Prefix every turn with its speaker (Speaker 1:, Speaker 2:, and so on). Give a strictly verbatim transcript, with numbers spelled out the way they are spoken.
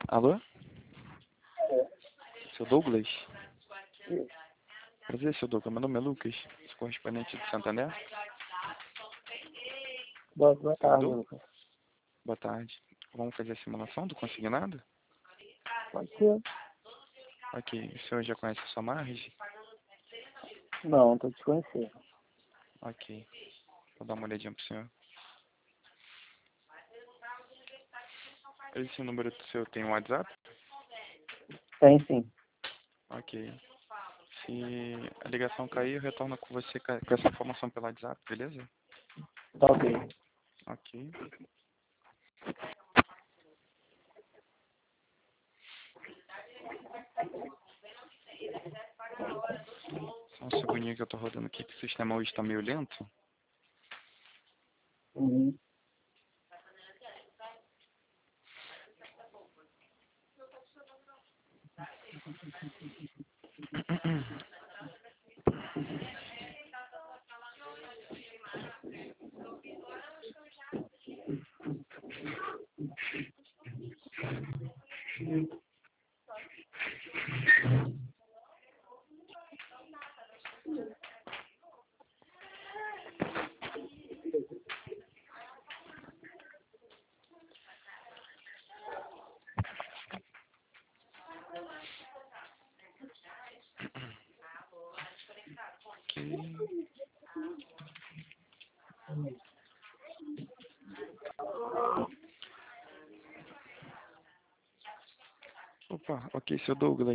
Speaker 1: Alô? Seu Douglas?
Speaker 2: Isso.
Speaker 1: Prazer, seu Douglas. Meu nome é Lucas, sou correspondente de Santander.
Speaker 2: Boa, boa tarde,
Speaker 1: Douglas?
Speaker 2: Lucas.
Speaker 1: Boa tarde. Vamos fazer a simulação do consignado?
Speaker 2: Pode ser?
Speaker 1: Ok. O senhor já conhece a sua margem?
Speaker 2: Não, tô te conhecendo.
Speaker 1: Ok. Vou dar uma olhadinha pro senhor. Esse número do seu tem um WhatsApp?
Speaker 2: Tem sim.
Speaker 1: Ok. Se a ligação cair, eu retorno com você com com essa informação pelo WhatsApp, beleza?
Speaker 2: Tá ok.
Speaker 1: Ok. Só um segundinho que eu tô rodando aqui, que o sistema hoje tá meio lento.
Speaker 2: Uhum.
Speaker 1: Ok. Opa, ok, seu Douglas.